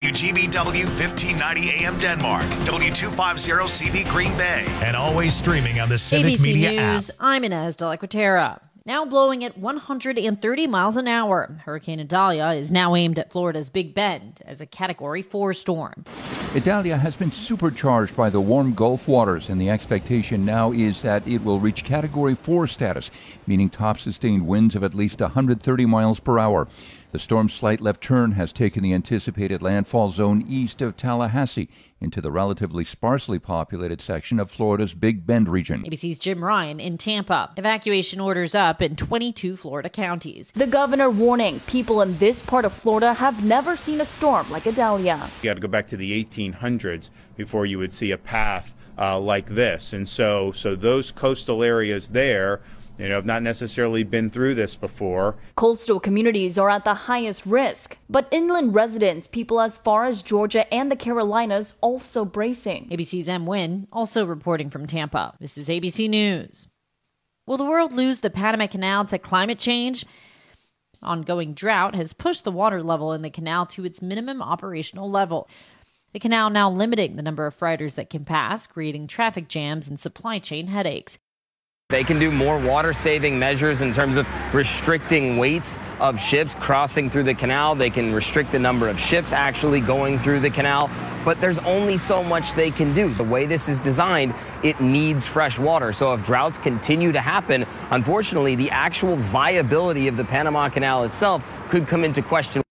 WGBW 1590 AM Denmark, W250CV Green Bay, and always streaming on the Civic ABC Media News, app. I'm Inez de la Quatera. Now blowing at 130 miles an hour, Hurricane Idalia is now aimed at Florida's Big Bend as a Category 4 storm. Idalia has been supercharged by the warm Gulf waters, and the expectation now is that it will reach Category 4 status, meaning top sustained winds of at least 130 miles per hour. The storm's slight left turn has taken the anticipated landfall zone east of Tallahassee into the relatively sparsely populated section of Florida's Big Bend region. ABC's Jim Ryan in Tampa. Evacuation orders up in 22 Florida counties. The governor warning people in this part of Florida have never seen a storm like Idalia. You got to go back to the 1800s before you would see a path like this. And so those coastal areas there, have not necessarily been through this before. Coastal communities are at the highest risk, but inland residents, people as far as Georgia and the Carolinas, also bracing. ABC's M. Wynn, also reporting from Tampa. This is ABC News. Will the world lose the Panama Canal to climate change? Ongoing drought has pushed the water level in the canal to its minimum operational level. The canal now limiting the number of freighters that can pass, creating traffic jams and supply chain headaches. They can do more water-saving measures in terms of restricting weights of ships crossing through the canal. They can restrict the number of ships actually going through the canal. But there's only so much they can do. The way this is designed, it needs fresh water. So if droughts continue to happen, unfortunately, the actual viability of the Panama Canal itself could come into question.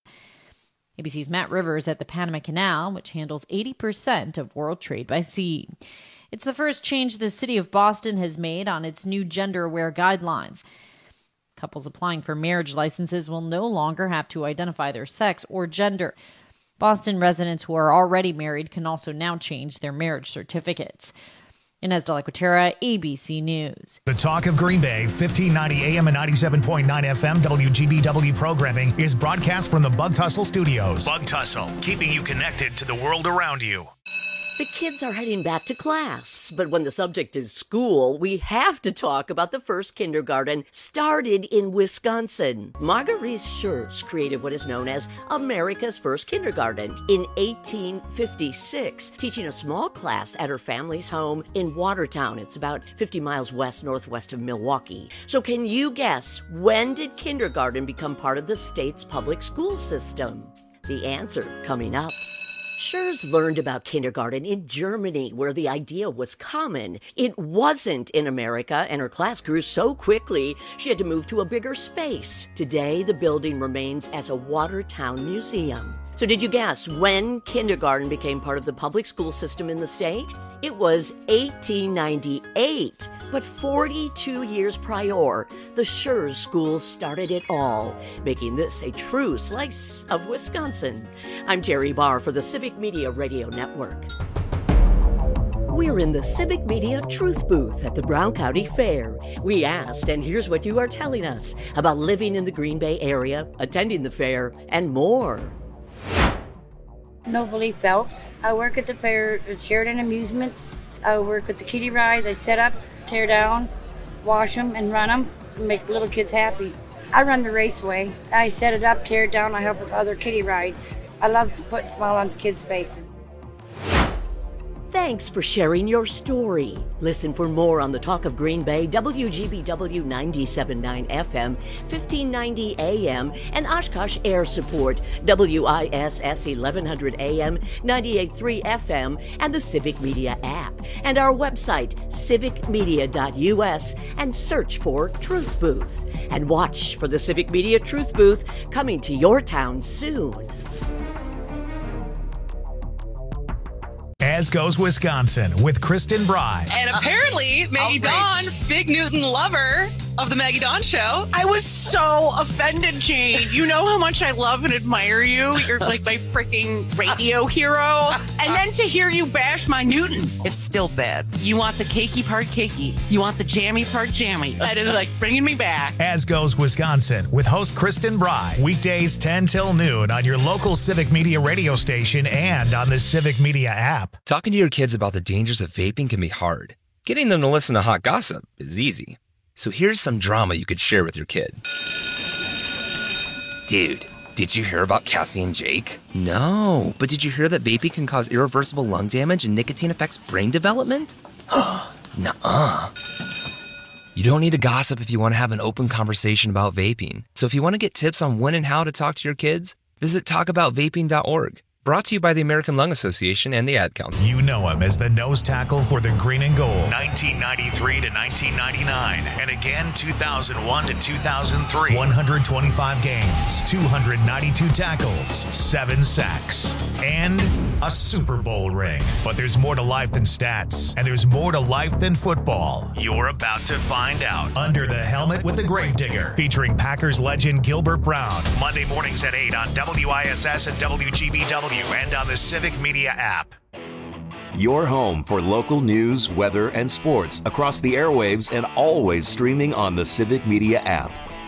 ABC's Matt Rivers at the Panama Canal, which handles 80% of world trade by sea. It's the first change the city of Boston has made on its new gender-aware guidelines. Couples applying for marriage licenses will no longer have to identify their sex or gender. Boston residents who are already married can also now change their marriage certificates. Inez de la Quatera, ABC News. The Talk of Green Bay, 1590 AM and 97.9 FM WGBW programming is broadcast from the Bug Tussle Studios. Bug Tussle, keeping you connected to the world around you. The kids are heading back to class, but when the subject is school, we have to talk about the first kindergarten started in Wisconsin. Marguerite Schurz created what is known as America's first kindergarten in 1856, teaching a small class at her family's home in Watertown. It's about 50 miles northwest of Milwaukee. So can you guess, when did kindergarten become part of the state's public school system? The answer coming up. Schurz learned about kindergarten in Germany, where the idea was common. It wasn't in America, and her class grew so quickly, she had to move to a bigger space. Today, the building remains as a Watertown museum. So did you guess when kindergarten became part of the public school system in the state? It was 1898. But 42 years prior, the Schurz School started it all, making this a true slice of Wisconsin. I'm Terry Barr for the Civic Media Radio Network. We're in the Civic Media Truth Booth at the Brown County Fair. We asked, and here's what you are telling us about living in the Green Bay area, attending the fair, and more. Novalee Phelps. I work at the fair at Sheridan Amusements. I work with the kiddie rides. I set up, tear down, wash them, and run them, and make little kids happy. I run the raceway. I set it up, tear it down. I help with other kiddie rides. I love putting a smile on kids' faces. Thanks for sharing your story. Listen for more on the Talk of Green Bay, WGBW 97.9 FM, 1590 AM, and Oshkosh Air Support, WISS 1100 AM, 98.3 FM, and the Civic Media app. And our website, civicmedia.us, and search for Truth Booth. And watch for the Civic Media Truth Booth coming to your town soon. As Goes Wisconsin with Kristen Bry. And apparently, Maggie Dawn, Big Newton lover of the Maggie Dawn Show. I was so offended, Jane. You know how much I love and admire you. You're like my freaking radio hero. And then to hear you bash my Newton. It's still bad. You want the cakey part cakey. You want the jammy part jammy. That is like bringing me back. As Goes Wisconsin with host Kristen Bry. Weekdays 10 till noon on your local Civic Media radio station and on the Civic Media app. Talking to your kids about the dangers of vaping can be hard. Getting them to listen to hot gossip is easy. So here's some drama you could share with your kid. Dude, Did you hear about Cassie and Jake? No, but did you hear that vaping can cause irreversible lung damage and nicotine affects brain development? Nuh-uh. You don't need to gossip if you want to have an open conversation about vaping. So if you want to get tips on when and how to talk to your kids, visit talkaboutvaping.org. Brought to you by the American Lung Association and the Ad Council. You know him as the nose tackle for the Green and Gold, 1993 to 1999, and again 2001 to 2003. 125 games, 292 tackles, 7 sacks, and a Super Bowl ring. But there's more to life than stats, and there's more to life than football. You're about to find out. Under the Helmet with the Gravedigger, featuring Packers legend Gilbert Brown. Monday mornings at 8 on WISS and WGBW. And on the Civic Media app. Your home for local news, weather, and sports across the airwaves and always streaming on the Civic Media app.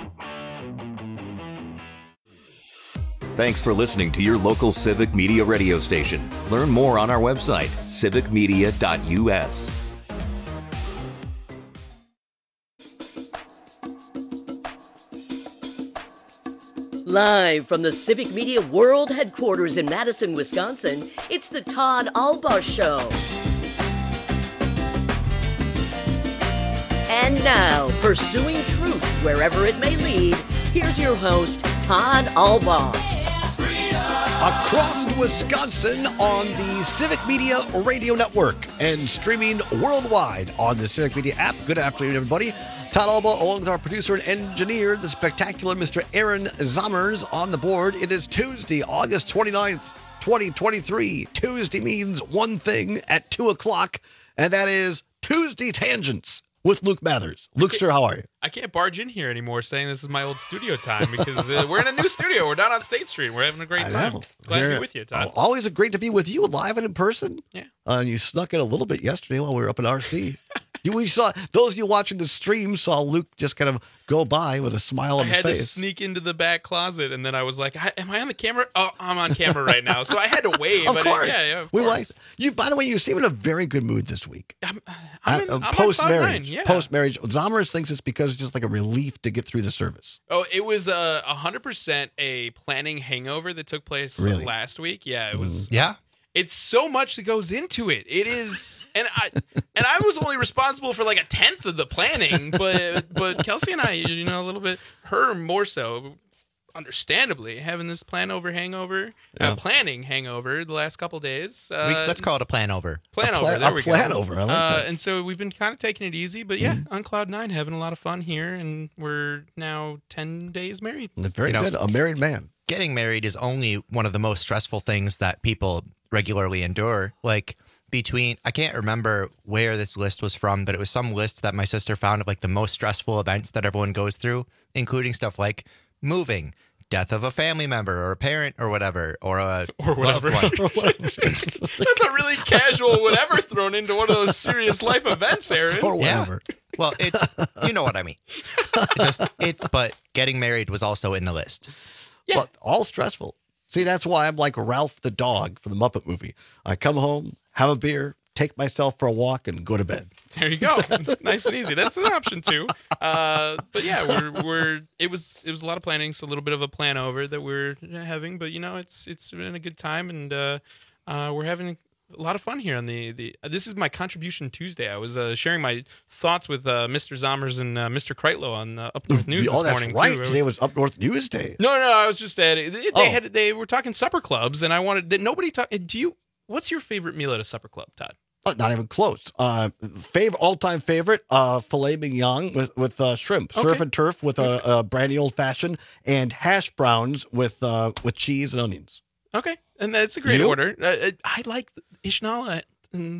Thanks for listening to your local Civic Media radio station. Learn more on our website, civicmedia.us. Live from the Civic Media World Headquarters in Madison, Wisconsin, it's the Todd Albaugh Show. And now, pursuing truth wherever it may lead, here's your host, Todd Albaugh. Across Wisconsin on the Civic Media Radio Network and streaming worldwide on the Civic Media app. Good afternoon, everybody. Todd Albaugh, along with our producer and engineer, the spectacular Mr. Aaron Zommers, on the board. It is Tuesday, August 29th, 2023. Tuesday means one thing at 2 o'clock, and that is Tuesday Tangents with Luke Mathers. Luke, sir, how are you? I can't barge in here anymore saying this is my old studio time because we're in a new studio. We're down on State Street. We're having a great time. Glad to be with you, Todd. Always great to be with you live and in person. Yeah. And you snuck in a little bit yesterday while we were up in RC. We saw, those of you watching the stream saw Luke just kind of go by with a smile on his face. I had to sneak into the back closet, and then I was like, am I on the camera? Oh, I'm on camera right now. So I had to wave. Of course. Of course. You. By the way, you seem in a very good mood this week. I'm post-marriage. Yeah. Post-marriage. Zommers thinks it's because it's just like a relief to get through the service. Oh, it was 100% a planning hangover that took place last week. Yeah, it was. Yeah. It's so much that goes into it. It is, and I was only responsible for like 1/10 of the planning, but Kelsey and I, a little bit, her more so, understandably, having this planning hangover the last couple days. Let's call it a planover. Planover. There we go. Planover. I like that. And so we've been kind of taking it easy, but on Cloud 9, having a lot of fun here, and we're now 10 days married. Very good. A married man. Getting married is only one of the most stressful things that people regularly endure. Like I can't remember where this list was from, but it was some list that my sister found of like the most stressful events that everyone goes through, including stuff like moving, death of a family member or a parent or whatever, or whatever. That's a really casual whatever thrown into one of those serious life events, Aaron. Or whatever. Yeah. Well, you know what I mean. But getting married was also in the list. Yeah. Well, all stressful. See, that's why I'm like Ralph the dog from the Muppet movie. I come home, have a beer, take myself for a walk, and go to bed. There you go. Nice and easy. That's an option too. But yeah, it was a lot of planning, so a little bit of a plan over that we're having. But it's been a good time, and we're having a lot of fun here on the. This is my contribution Tuesday. I was sharing my thoughts with Mr. Zommers and Mr. Kreitlow on Up North News this morning. That's right. Too. Today was Up North News Day. No. I was just at they were talking supper clubs, and I wanted that nobody talk. What's your favorite meal at a supper club, Todd? Not even close. All-time favorite, filet mignon with shrimp, surf and turf with a brandy old fashioned, and hash browns with cheese and onions. Okay, and that's a great order. I like Ishnala, and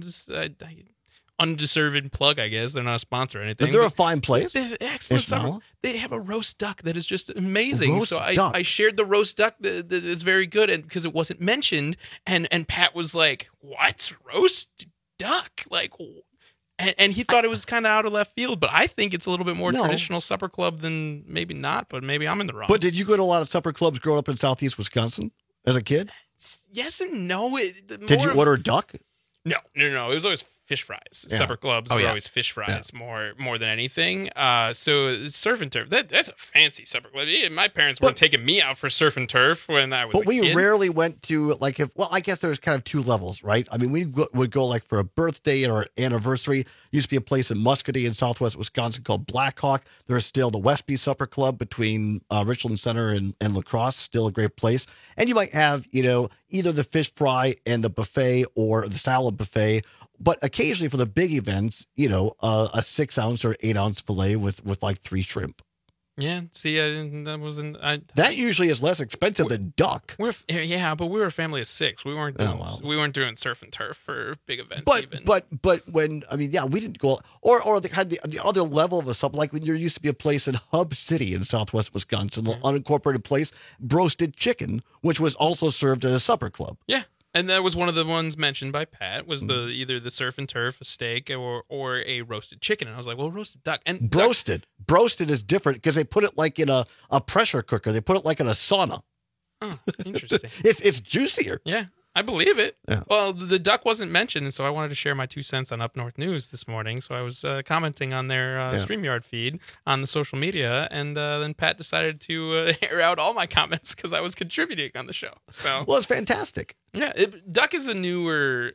undeserved plug, I guess. They're not a sponsor or anything. They're a fine place. They have excellent supper. They have a roast duck that is just amazing. So I shared the roast duck that is very good, and because it wasn't mentioned, and Pat was like, "What roast duck?" Like, and he thought it was kind of out of left field, but I think it's a little bit more traditional supper club than maybe not. But maybe I'm in the wrong. But did you go to a lot of supper clubs growing up in Southeast Wisconsin as a kid? Yes and no. Did you order duck? No. It was always fish fries. Yeah. Supper clubs were always fish fries more than anything. So surf and turf, that's a fancy supper club. Yeah, my parents weren't taking me out for surf and turf when I was a kid. But we rarely went to, like, I guess there's kind of two levels, right? I mean, we would go like for a birthday or anniversary. Used to be a place in Muscatine in southwest Wisconsin called Blackhawk. There's still the Westby Supper Club between Richland Center and La Crosse, still a great place. And you might have, either the fish fry and the buffet or the salad buffet. But occasionally for the big events, a 6-ounce or 8-ounce fillet with like 3 shrimp. Yeah, see, that usually is less expensive than duck. But we were a family of 6. We weren't doing surf and turf for big events. But when we didn't go or the other level of something, like when there used to be a place in Hub City in southwest Wisconsin, an unincorporated place, Broasted Chicken, which was also served at a supper club. Yeah. And that was one of the ones mentioned by Pat, was either the surf and turf, a steak, or a roasted chicken. And I was like, well, roasted duck. And Broasted is different because they put it like in a pressure cooker. They put it like in a sauna. Oh, interesting. It's juicier. Yeah, I believe it. Yeah. Well, the duck wasn't mentioned, and so I wanted to share my 2 cents on Up North News this morning. So I was commenting on their StreamYard feed on the social media, and then Pat decided to air out all my comments because I was contributing on the show. So well, it's fantastic. Yeah, duck is a newer...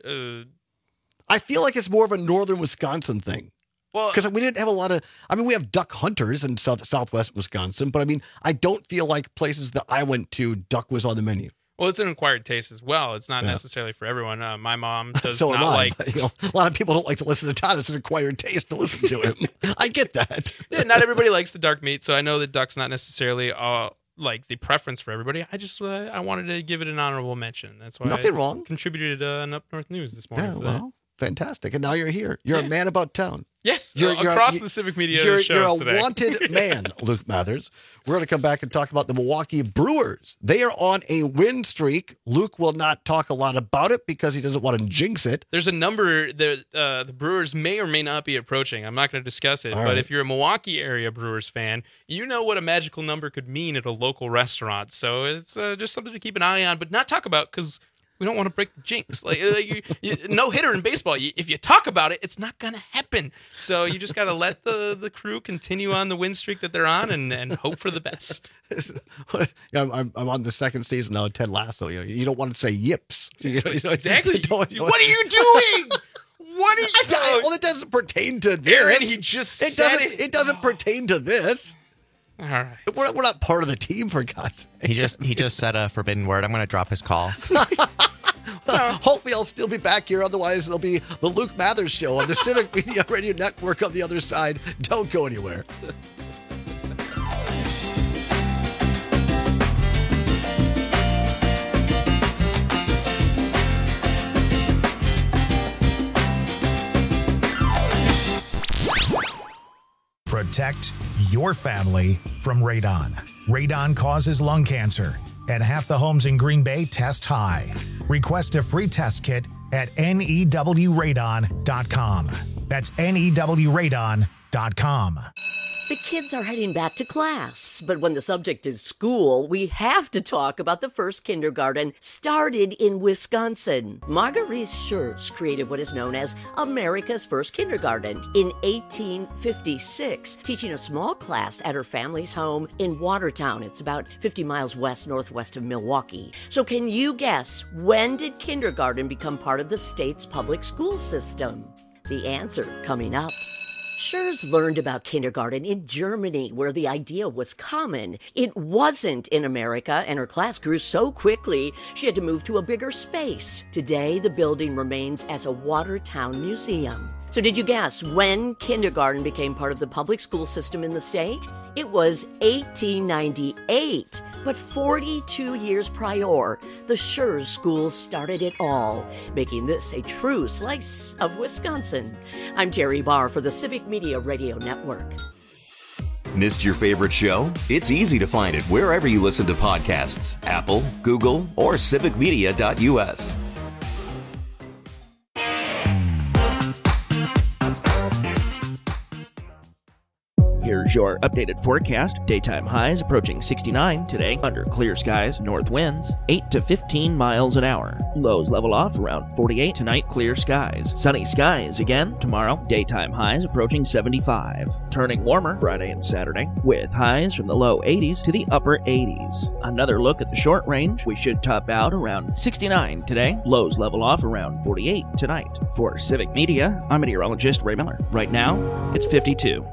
I feel like it's more of a northern Wisconsin thing. Well, because we didn't have a lot of... we have duck hunters in southwest Wisconsin, but I don't feel like places that I went to, duck was on the menu. Well, it's an acquired taste as well. It's not necessarily for everyone. My mom does so not like... a lot of people don't like to listen to Todd. It's an acquired taste to listen to him. I get that. Yeah, not everybody likes the dark meat, so I know that duck's not necessarily... like the preference for everybody. I just I wanted to give it an honorable mention. That's why nothing wrong. Contributed an Up North News this morning. Yeah, well, fantastic. And now you're here. You're a man about town. Yes, you're across the Civic Media shows today. You're a wanted man, Luke Mathers. We're going to come back and talk about the Milwaukee Brewers. They are on a win streak. Luke will not talk a lot about it because he doesn't want to jinx it. There's a number that the Brewers may or may not be approaching. I'm not going to discuss it, but if you're a Milwaukee area Brewers fan, you know what a magical number could mean at a local restaurant. So it's just something to keep an eye on, but not talk about because we don't want to break the jinx. No hitter in baseball. If you talk about it, it's not going to happen. So you just got to let the crew continue on the win streak that they're on and hope for the best. I'm on the second season now of Ted Lasso. You don't want to say yips. Exactly. What are you doing? What are you doing? Well, it doesn't pertain to this. Aaron, he just said it. It doesn't pertain to this. All right. We're not part of the team, for God's sake. He just said a forbidden word. I'm going to drop his call. Hopefully I'll still be back here. Otherwise, it'll be the Luke Mathers Show on the Civic Media Radio Network on the other side. Don't go anywhere. Protect your family from radon. Radon causes lung cancer, and half the homes in Green Bay test high. Request a free test kit at newradon.com. That's newradon.com. The kids are heading back to class, but when the subject is school, we have to talk about the first kindergarten started in Wisconsin. Marguerite Schertz created what is known as America's first kindergarten in 1856, teaching a small class at her family's home in Watertown. It's about 50 miles northwest of Milwaukee. So can you guess, when did kindergarten become part of the state's public school system? The answer coming up. Schertz learned about kindergarten in Germany, where the idea was common. It wasn't in America, and her class grew so quickly, she had to move to a bigger space. Today, the building remains as a Watertown museum. So did you guess when kindergarten became part of the public school system in the state? It was 1898. But 42 years prior, the Schertz School started it all, making this a true slice of Wisconsin. I'm Terry Barr for the Civic Media Radio Network. Missed your favorite show? It's easy to find it wherever you listen to podcasts. Apple, Google, or civicmedia.us. Here's Here's your updated forecast. Daytime highs approaching 69 today under clear skies, north winds 8 to 15 miles an hour. Lows level off around 48 tonight, clear skies. Sunny skies again tomorrow. Daytime highs approaching 75. Turning warmer Friday and Saturday with highs from the low 80s to the upper 80s. Another look at the short range. We should top out around 69 today. Lows level off around 48 tonight. For Civic Media, I'm meteorologist Ray Miller. Right now, it's 52.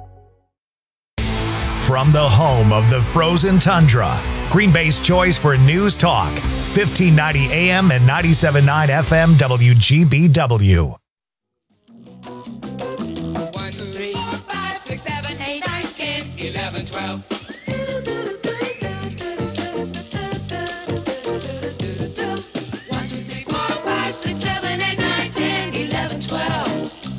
From the home of the frozen tundra, Green Bay's choice for news talk, 1590 AM and 97.9 FM WGBW. 1, 2, 3, 4, 5, 6, 7, 8, 9, 10, 11, 12. 1, 2, 3, 4, 5, 6, 7, 8, 9, 10, 11, 12.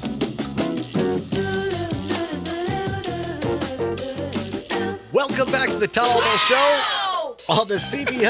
Welcome back to the Tom Alba Show on the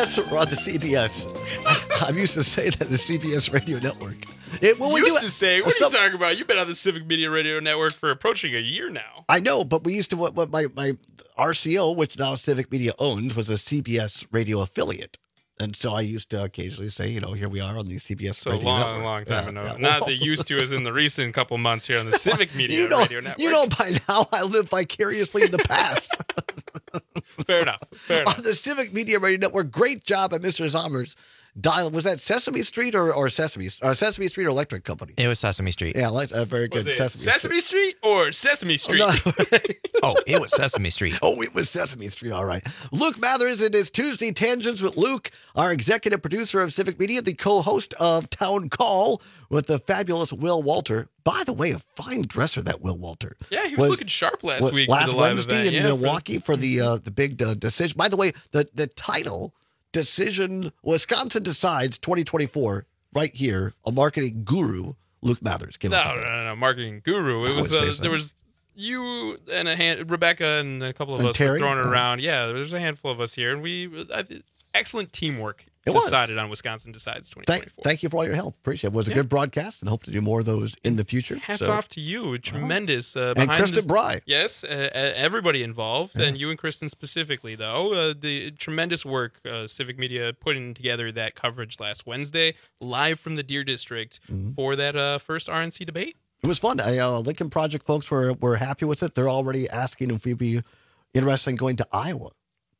CBS. I'm used to say that the CBS Radio Network. What are you talking about? You've been on the Civic Media Radio Network for approaching a year now. I know, but we used to, what my RCO, which now Civic Media owns, was a CBS radio affiliate. And so I used to occasionally say, here we are on the CBS Radio Network. Long time ago. Not the used to as in the recent couple months here on the Civic Media Radio Network. You know by now I live vicariously in the past. Fair enough. On the Civic Media Radio Network, great job at Mr. Zommers. Was that Sesame Street or Sesame Street or Electric Company? It was Sesame Street. Yeah, very good. Sesame Street or Sesame Street? Oh, it was Sesame Street. Oh, it was Sesame Street. All right. Luke Mathers in his Tuesday Tangents with Luke, our executive producer of Civic Media, the co-host of Town Call with the fabulous Will Walter. By the way, a fine dresser, that Will Walter. Yeah, he was looking sharp last week. Last for the live Wednesday event. in Milwaukee for the big decision. By the way, the title, Decision, Wisconsin Decides 2024, right here, a marketing guru, Luke Mathers. No, marketing guru. It was there was you and Rebecca and a couple of us Terry? were throwing it around. Yeah, there's a handful of us here, and excellent teamwork. It was. Decided on Wisconsin Decides 2024. Thank you for all your help. Appreciate it. It was a good broadcast and hope to do more of those in the future. Hats off to you. Tremendous. And Kristen Bry. Yes, everybody involved, and you and Kristen specifically, though. The tremendous work Civic Media putting together that coverage last Wednesday, live from the Deer District for that first RNC debate. It was fun. Lincoln Project folks were happy with it. They're already asking if we'd be interested in going to Iowa.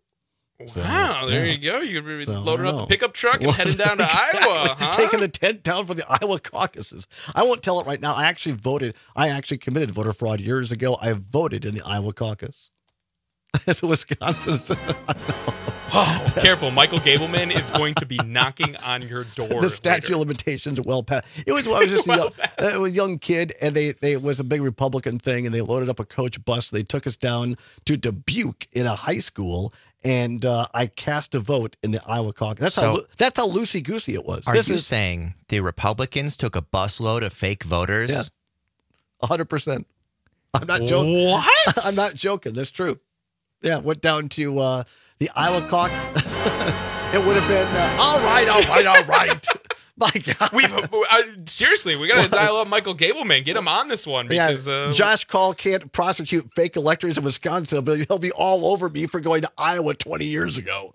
Wow, there you go. You're loading up the pickup truck and heading down to Iowa, huh? Taking the tent down for the Iowa caucuses. I won't tell it right now. I actually committed voter fraud years ago. I voted in the Iowa caucus. As a Wisconsin. Oh, careful. Michael Gableman is going to be knocking on your door. The statute of limitations are well past. I was just a young kid, and it was a big Republican thing, and they loaded up a coach bus. They took us down to Dubuque in a high school, and I cast a vote in the Iowa caucus. That's how loosey-goosey it was. Are you saying the Republicans took a busload of fake voters? Yeah, 100%. I'm not joking. What? I'm not joking. That's true. Yeah, went down to the Iowa caucus. It would have been, all right. My God. Seriously, we got to dial up Michael Gableman. Get him on this one. Because Josh Call can't prosecute fake electors in Wisconsin, but he'll be all over me for going to Iowa 20 years ago.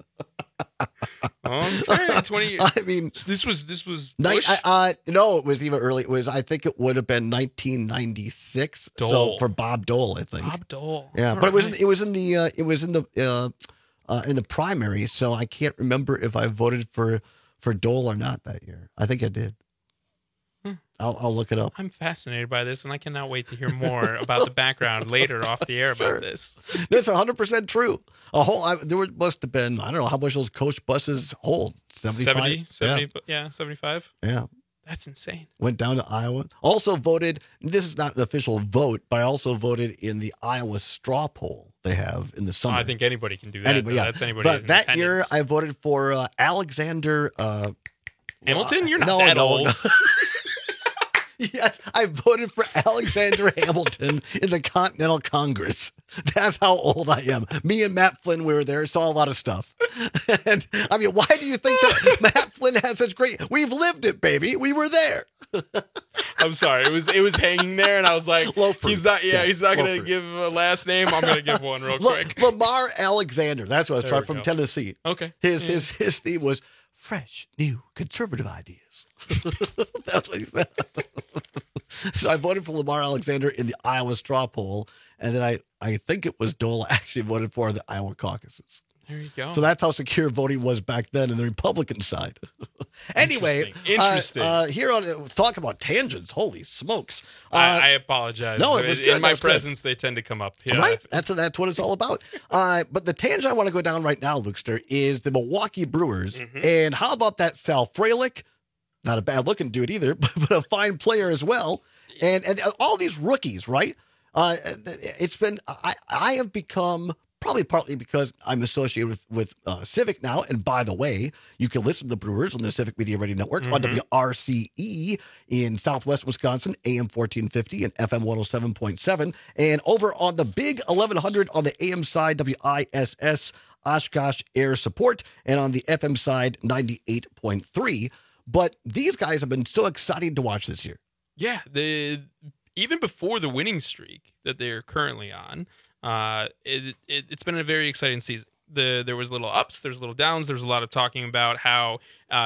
Okay, 20 years. I mean, this was Bush? No, it was even early. I think it would have been 1996. Dole. So for Bob Dole, I think. Bob Dole. Yeah, All but right. it was in the primary, so I can't remember if I voted for Dole or not that year. I think I did. I'll look it up. I'm fascinated by this, and I cannot wait to hear more about the background later off the air about this. That's 100% true. There must have been, I don't know how much those coach buses hold. 75? 75. Yeah. That's insane. Went down to Iowa. Also voted, this is not an official vote, but I also voted in the Iowa straw poll they have in the summer. I think anybody can do that. That's anybody. But that year, I voted for Alexander Hamilton. You're not that old. No. Yes, I voted for Alexander Hamilton in the Continental Congress. That's how old I am. Me and Matt Flynn, we were there, saw a lot of stuff. And I mean, why do you think that Matt Flynn has such great... We've lived it, baby. We were there. I'm sorry. It was hanging there, and I was like, Loafer. he's not going Loafer. to give a last name. I'm going to give one real quick. Lamar Alexander. That's what I was There trying we from go. Tennessee. Okay. His theme was fresh, new, conservative ideas. That's what he said. So I voted for Lamar Alexander in the Iowa straw poll, and then I think it was Dole actually voted for the Iowa caucuses. There you go. So that's how secure voting was back then in the Republican side. Anyway, Interesting. Here on talk about tangents. Holy smokes! I apologize. No, it was good. In my That was good. presence, they tend to come up. Yeah. Right? That's what it's all about. But the tangent I want to go down right now, Lukester, is the Milwaukee Brewers. And how about that Sal Frelick? Not a bad looking dude either, but a fine player as well. And all these rookies, right? It's been I have become, probably partly because I'm associated with Civic now. And by the way, you can listen to the Brewers on the Civic Media Radio Network on WRCE in Southwest Wisconsin, AM 1450 and FM 107.7. And over on the Big 1100 on the AM side, WISS Oshkosh Air Support, and on the FM side, 98.3. But these guys have been so exciting to watch this year. Yeah, even before the winning streak that they're currently on, it's been a very exciting season. There was little ups, there's little downs. There's a lot of talking about how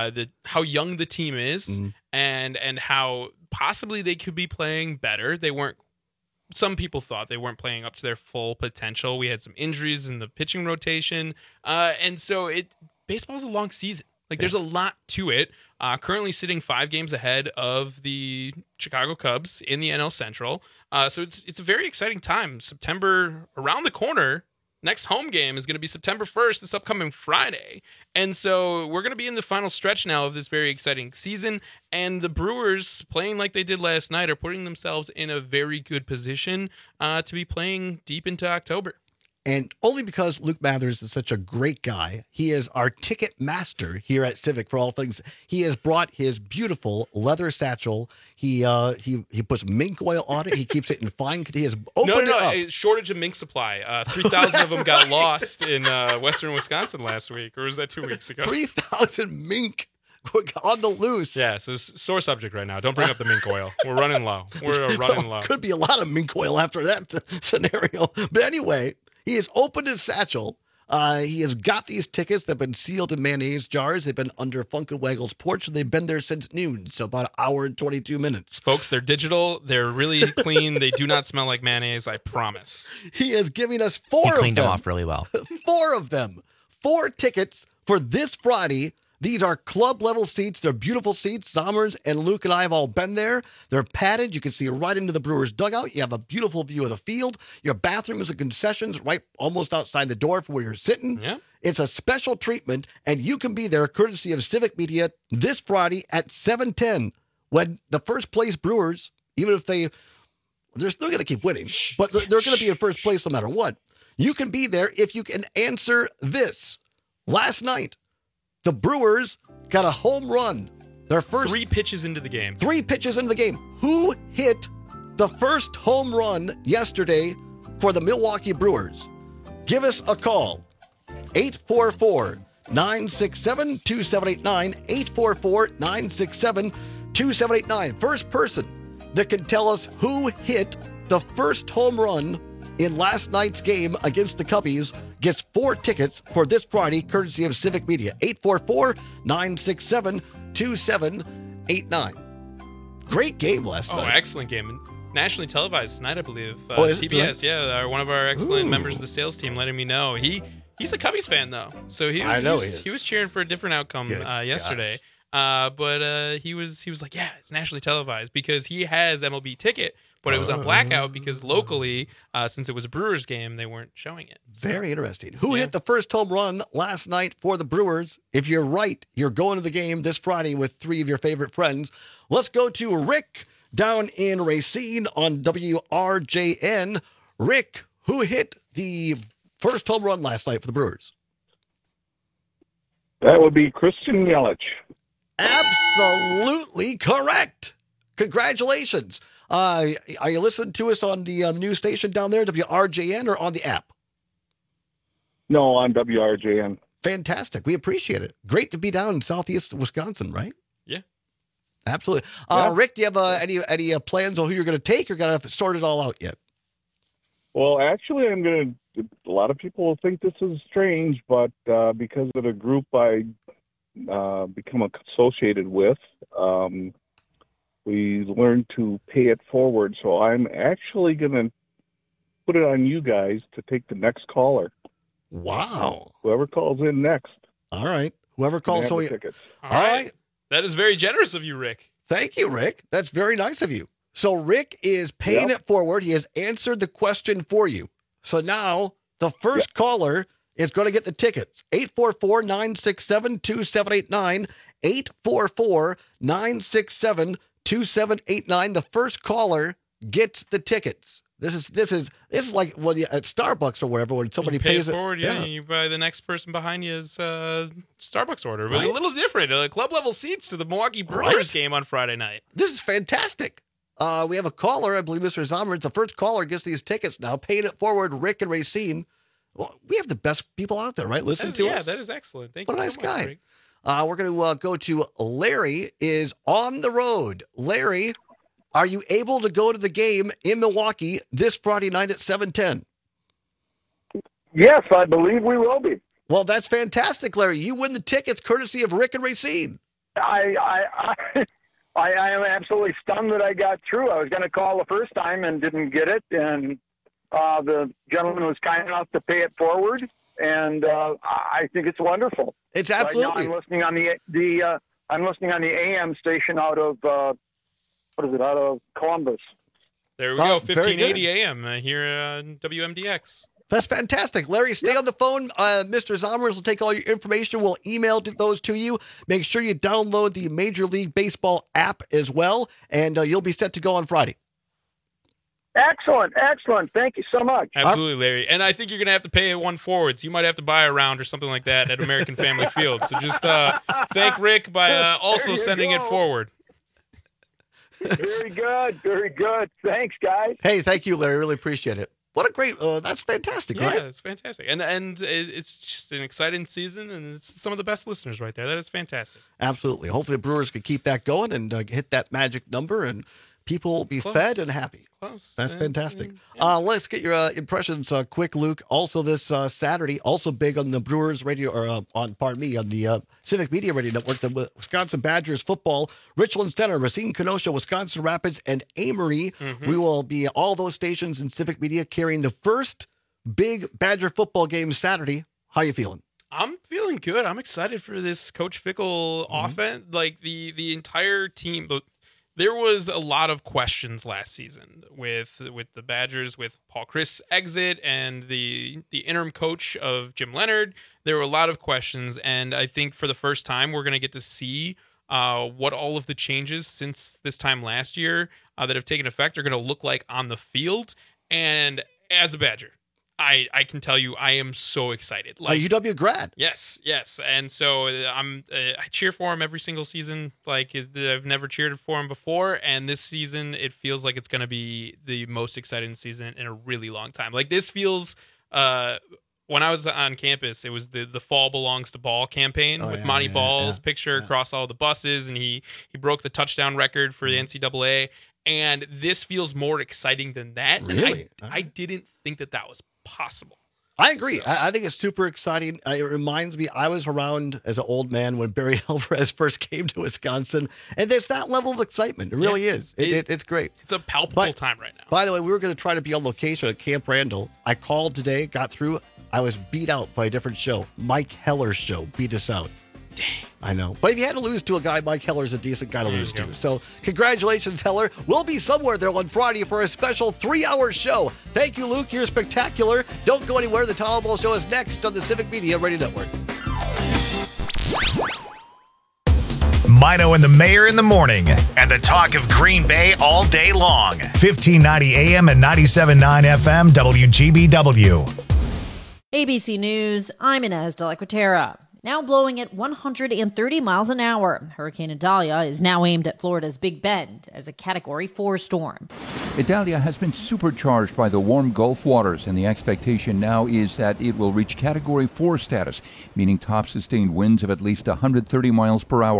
young the team is, and how possibly they could be playing better. They weren't. Some people thought they weren't playing up to their full potential. We had some injuries in the pitching rotation, and so baseball is a long season. There's a lot to it. Currently sitting 5 games ahead of the Chicago Cubs in the NL Central. So it's a very exciting time. September around the corner. Next home game is going to be September 1st, this upcoming Friday. And so we're going to be in the final stretch now of this very exciting season. And the Brewers, playing like they did last night, are putting themselves in a very good position to be playing deep into October. And only because Luke Mathers is such a great guy, he is our ticket master here at Civic for all things. He has brought his beautiful leather satchel. He puts mink oil on it. He keeps it in fine. He has opened it up. A shortage of mink supply. 3,000 of them got lost in western Wisconsin last week, or was that 2 weeks ago? 3,000 mink on the loose. Yeah, so it's sore subject right now. Don't bring up the mink oil. We're running low. We're running low. Could be a lot of mink oil after that scenario. But anyway, he has opened his satchel. He has got these tickets that have been sealed in mayonnaise jars. They've been under Funk and Waggle's porch, and they've been there since noon, so about an hour and 22 minutes. Folks, they're digital. They're really clean. They do not smell like mayonnaise, I promise. He is giving us 4 of them. He cleaned them off really well. 4 of them. 4 tickets for this Friday. These are club-level seats. They're beautiful seats. Zommers and Luke and I have all been there. They're padded. You can see right into the Brewers' dugout. You have a beautiful view of the field. Your bathroom is and concessions right almost outside the door from where you're sitting. Yeah. It's a special treatment, and you can be there courtesy of Civic Media this Friday at 7:10 when the first-place Brewers, even if they're still going to keep winning, but they're going to be in first place no matter what. You can be there if you can answer this. Last night, the Brewers got a home run. Their first 3 pitches into the game. 3 pitches into the game. Who hit the first home run yesterday for the Milwaukee Brewers? Give us a call. 844-967-2789. 844-967-2789. First person that can tell us who hit the first home run in last night's game against the Cubbies gets 4 tickets for this Friday, courtesy of Civic Media. 844-967-2789. Great game last night. Oh, excellent game. Nationally televised tonight, I believe. Is it TBS, yeah. One of our excellent members of the sales team letting me know. He's a Cubbies fan, though. So he was cheering for a different outcome yesterday. But he was like, yeah, it's nationally televised because he has MLB ticket. But it was on blackout because locally, since it was a Brewers game, they weren't showing it. So. Very interesting. Who hit the first home run last night for the Brewers? If you're right, you're going to the game this Friday with 3 of your favorite friends. Let's go to Rick down in Racine on WRJN. Rick, who hit the first home run last night for the Brewers? That would be Christian Yelich. Absolutely correct. Congratulations. Are you listening to us on the news station down there, WRJN, or on the app? No, on WRJN. Fantastic. We appreciate it. Great to be down in southeast Wisconsin, right? Yeah. Absolutely. Yeah. Rick, do you have any plans on who you're going to take, or got to sort it all out yet? Well, actually, a lot of people will think this is strange, but because of the group I become associated with, we learned to pay it forward. So I'm actually going to put it on you guys to take the next caller. Wow. Whoever calls in next. All right. Whoever calls can have in. the tickets. All right. That is very generous of you, Rick. Thank you, Rick. That's very nice of you. So Rick is paying it forward. He has answered the question for you. So now the first caller is going to get the tickets. 844-967-2789. 844-967-2789. The first caller gets the tickets. This is like when you, at Starbucks or wherever, when somebody You pay pays it forward, yeah. You buy the next person behind you's Starbucks order. But a little different. Club level seats to the Milwaukee Brewers game on Friday night. This is fantastic. We have a caller, I believe Mr. Zommer. The first caller gets these tickets now. Paying it forward, Rick and Racine. Well, we have the best people out there, right? Listen to us. Yeah, that is excellent. Thank What you a nice so much, guy. Rick. We're going to go to Larry is on the road. Larry, are you able to go to the game in Milwaukee this Friday night at 7:10? Yes, I believe we will be. Well, that's fantastic, Larry. You win the tickets courtesy of Rick and Racine. I am absolutely stunned that I got through. I was going to call the first time and didn't get it, and the gentleman was kind enough to pay it forward, and I think it's wonderful. It's absolutely. Right now I'm listening on I'm listening on the AM station out of out of Columbus. There we go, 1580 AM here on WMDX. That's fantastic. Larry, stay on the phone. Mr. Zommers will take all your information. We'll email those to you. Make sure you download the Major League Baseball app as well, and you'll be set to go on Friday. Excellent. Thank you so much. Absolutely, Larry. And I think you're going to have to pay one forward, so you might have to buy a round or something like that at American Family Field. So just thank Rick by also sending it forward. Very good. Thanks, guys. Hey, thank you, Larry. Really appreciate it. What a great, that's fantastic, yeah, right? Yeah, it's fantastic. And it's just an exciting season, and it's some of the best listeners right there. That is fantastic. Absolutely. Hopefully the Brewers can keep that going and hit that magic number, and people will be fed and happy. Close. That's fantastic. Let's get your impressions quick, Luke. Also this Saturday, also big on the Brewers radio, or on the Civic Media Radio Network, the Wisconsin Badgers football, Richland Center, Racine, Kenosha, Wisconsin Rapids, and Amory. We will be all those stations in Civic Media carrying the first big Badger football game Saturday. How are you feeling? I'm feeling good. I'm excited for this Coach Fickle offense. Like the entire team. There was a lot of questions last season with the Badgers, with Paul Chryst exit and the interim coach of Jim Leonhard. There were a lot of questions, and I think for the first time we're going to get to see what all of the changes since this time last year that have taken effect are going to look like on the field. And as a Badger, I can tell you I am so excited. Like, a UW grad. Yes. And so I cheer for him every single season. Like, I've never cheered for him before, and this season it feels like it's going to be the most exciting season in a really long time. Like, this feels when I was on campus, it was the Fall Belongs to Ball campaign with Monty Ball's picture across all the buses, and he broke the touchdown record for the NCAA. And this feels more exciting than that. Really? And I didn't think that was possible. I agree. I think it's super exciting. It reminds me, I was around as an old man when Barry Alvarez first came to Wisconsin, and there's that level of excitement. It really is. It's great. It's a palpable time right now. By the way, we were going to try to be on location at Camp Randall. I called today, got through. I was beat out by a different show. Mike Heller's show beat us out. Dang. I know. But if you had to lose to a guy, Mike Heller's a decent guy to lose to. So congratulations, Heller. We'll be somewhere there on Friday for a special 3-hour show. Thank you, Luke. You're spectacular. Don't go anywhere. The Tyler Ball Show is next on the Civic Media Radio Network. Mino and the Mayor in the morning, and the talk of Green Bay all day long. 1590 AM and 97.9 FM WGBW. ABC News, I'm Inez de la Quatera. Now blowing at 130 miles an hour, Hurricane Idalia is now aimed at Florida's Big Bend as a Category 4 storm. Idalia has been supercharged by the warm Gulf waters, and the expectation now is that it will reach Category 4 status, meaning top sustained winds of at least 130 miles per hour.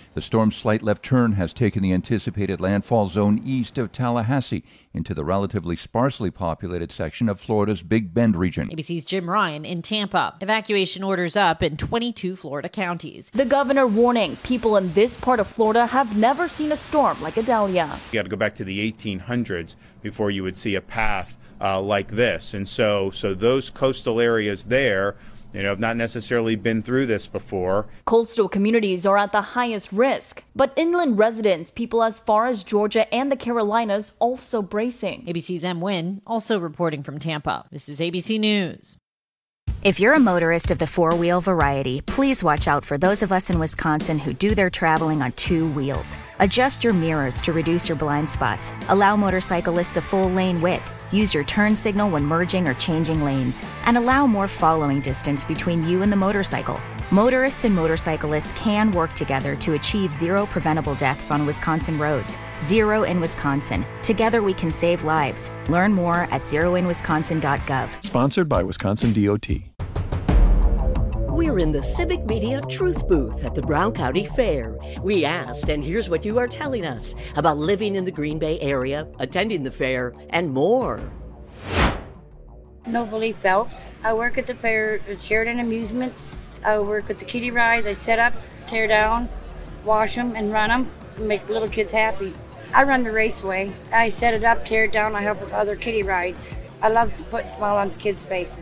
The storm's slight left turn has taken the anticipated landfall zone east of Tallahassee into the relatively sparsely populated section of Florida's Big Bend region. ABC's Jim Ryan in Tampa. Evacuation orders up in 22 Florida counties. The governor warning people in this part of Florida have never seen a storm like Idalia. You got to go back to the 1800s before you would see a path like this. And so those coastal areas there, have not necessarily been through this before. Coastal communities are at the highest risk, but inland residents, people as far as Georgia and the Carolinas, also bracing. ABC's M. Wynn also reporting from Tampa. This is ABC News. If you're a motorist of the four-wheel variety, please watch out for those of us in Wisconsin who do their traveling on two wheels. Adjust your mirrors to reduce your blind spots. Allow motorcyclists a full lane width. Use your turn signal when merging or changing lanes. And allow more following distance between you and the motorcycle. Motorists and motorcyclists can work together to achieve zero preventable deaths on Wisconsin roads. Zero in Wisconsin. Together we can save lives. Learn more at zeroinwisconsin.gov. Sponsored by Wisconsin DOT. We're in the Civic Media Truth Booth at the Brown County Fair. We asked, and here's what you are telling us about living in the Green Bay area, attending the fair, and more. Novalee Phelps. I work at the fair at Sheridan Amusements. I work with the kiddie rides. I set up, tear down, wash them, and run them, and make little kids happy. I run the raceway. I set it up, tear it down. I help with other kiddie rides. I love putting a smile on kids' faces.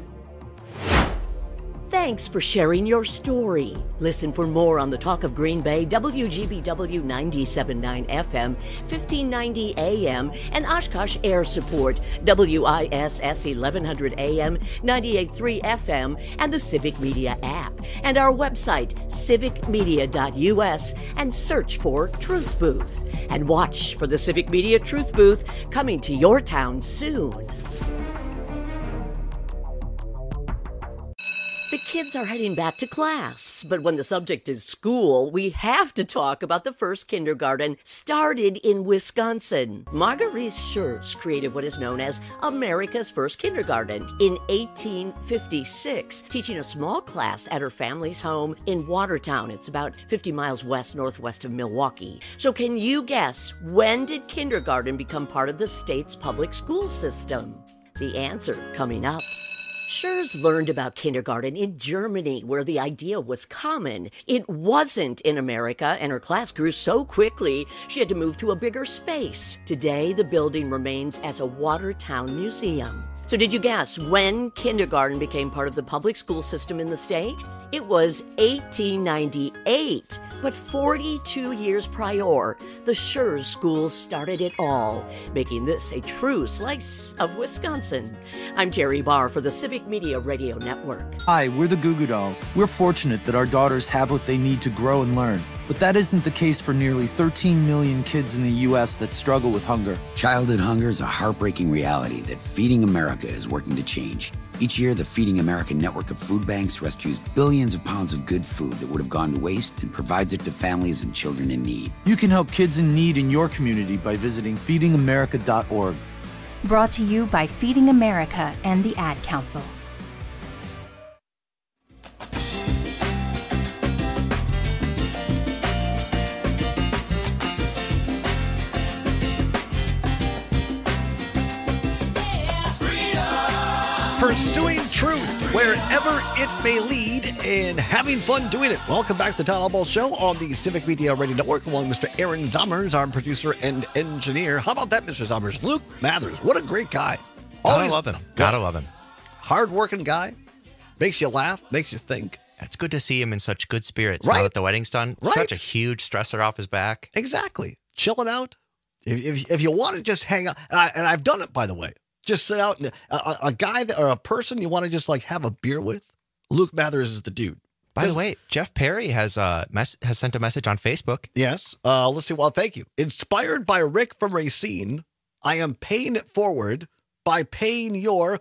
Thanks for sharing your story. Listen for more on the Talk of Green Bay, WGBW 97.9 FM, 1590 AM, and Oshkosh Air Support, WISS 1100 AM, 98.3 FM, and the Civic Media app, and our website, civicmedia.us, and search for Truth Booth. And watch for the Civic Media Truth Booth coming to your town soon. The kids are heading back to class, but when the subject is school, we have to talk about the first kindergarten started in Wisconsin. Marguerite Schertz created what is known as America's first kindergarten in 1856, teaching a small class at her family's home in Watertown. It's about 50 miles northwest of Milwaukee. So can you guess, when did kindergarten become part of the state's public school system? The answer coming up. Schertz learned about kindergarten in Germany, where the idea was common. It wasn't in America, and her class grew so quickly, she had to move to a bigger space. Today, the building remains as a Watertown museum. So did you guess when kindergarten became part of the public school system in the state? It was 1898. But 42 years prior, the Schertz School started it all, making this a true slice of Wisconsin. I'm Terry Barr for the Civic Media Radio Network. Hi, we're the Goo Goo Dolls. We're fortunate that our daughters have what they need to grow and learn. But that isn't the case for nearly 13 million kids in the U.S. that struggle with hunger. Childhood hunger is a heartbreaking reality that Feeding America is working to change. Each year, the Feeding America network of food banks rescues billions of pounds of good food that would have gone to waste and provides it to families and children in need. You can help kids in need in your community by visiting feedingamerica.org. Brought to you by Feeding America and the Ad Council. Pursuing truth wherever it may lead and having fun doing it. Welcome back to the Town Hall Ball Show on the Civic Media Radio Network, along with Mr. Aaron Zommers, our producer and engineer. How about that, Mr. Zommers? Luke Mathers, what a great guy. Gotta love him. Gotta love him. Hard-working guy. Makes you laugh, makes you think. It's good to see him in such good spirits Right. now that the wedding's done. Right. Such a huge stressor off his back. Exactly. Chilling out. If you want to just hang out, and I've done it, by the way. Just sit out, and a guy or a person you want to just like have a beer with, Luke Mathers is the dude. By the way, Jeff Perry has sent a message on Facebook. Yes. Let's see. Well, thank you. Inspired by Rick from Racine, I am paying it forward by paying your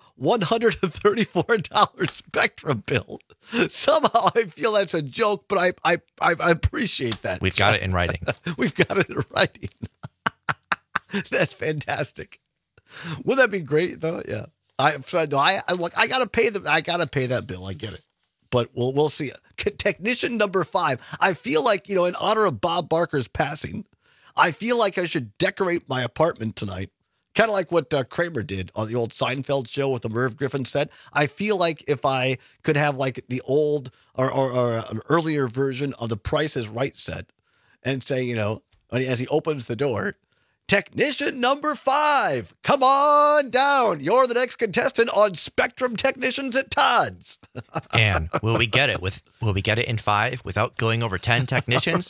$134 Spectrum bill. Somehow I feel that's a joke, but I appreciate that. We've got it in writing. We've got it in writing. That's fantastic. Wouldn't that be great though? Yeah. I gotta pay that bill. I get it. but we'll see. Technician number 5. I feel like, in honor of Bob Barker's passing, I feel like I should decorate my apartment tonight. Kind of like what Kramer did on the old Seinfeld show with the Merv Griffin set. I feel like if I could have like the old or an earlier version of the Price is Right set and say, as he opens the door, technician number 5, come on down. You're the next contestant on Spectrum Technicians at Todd's. And will we get it in 5 without going over 10 technicians?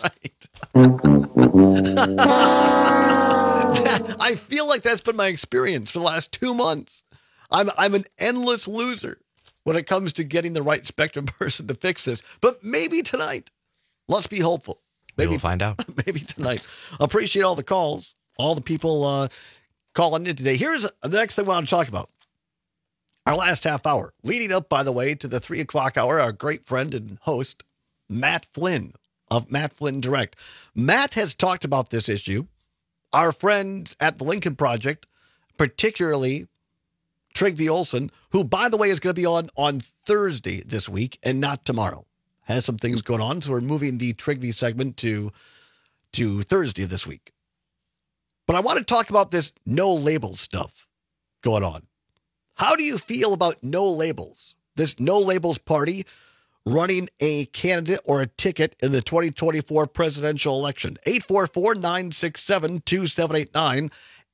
I feel like that's been my experience for the last 2 months. I'm an endless loser when it comes to getting the right Spectrum person to fix this. But maybe tonight. Let's be hopeful. Maybe we'll find out. Maybe tonight. Appreciate all the calls, all the people calling in today. Here's the next thing I want to talk about. Our last half hour, leading up, by the way, to the 3 o'clock hour, our great friend and host, Matt Flynn of Matt Flynn Direct. Matt has talked about this issue. Our friends at the Lincoln Project, particularly Trygve Olsen, who, by the way, is going to be on Thursday this week and not tomorrow, has some things going on. So we're moving the Trygve segment to Thursday this week. But I want to talk about this no labels stuff going on. How do you feel about no labels? This no labels party running a candidate or a ticket in the 2024 presidential election. 844-967-2789.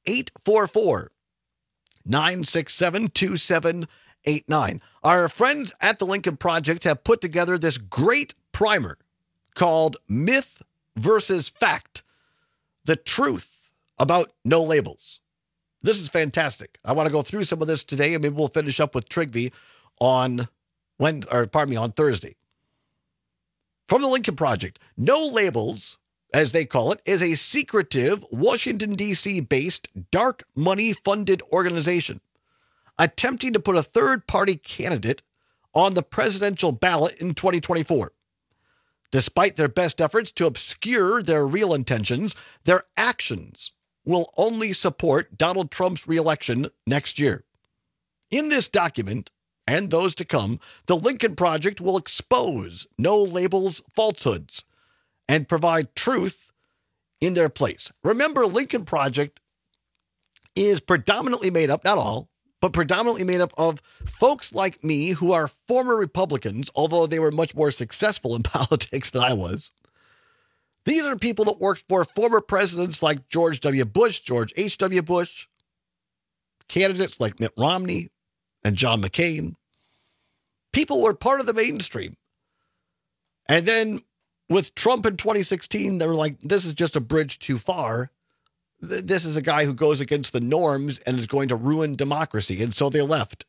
844-967-2789. Our friends at the Lincoln Project have put together this great primer called Myth versus Fact, the truth about no labels. This is fantastic. I want to go through some of this today, and maybe we'll finish up with Trygve on Thursday. From the Lincoln Project, No Labels, as they call it, is a secretive Washington, D.C. based dark money funded organization attempting to put a third-party candidate on the presidential ballot in 2024. Despite their best efforts to obscure their real intentions, their actions will only support Donald Trump's reelection next year. In this document, and those to come, the Lincoln Project will expose No Labels falsehoods and provide truth in their place. Remember, Lincoln Project is predominantly made up, not all, but predominantly made up of folks like me who are former Republicans, although they were much more successful in politics than I was. These are people that worked for former presidents like George W. Bush, George H.W. Bush, candidates like Mitt Romney and John McCain. People were part of the mainstream. And then with Trump in 2016, they were like, this is just a bridge too far. This is a guy who goes against the norms and is going to ruin democracy. And so they left.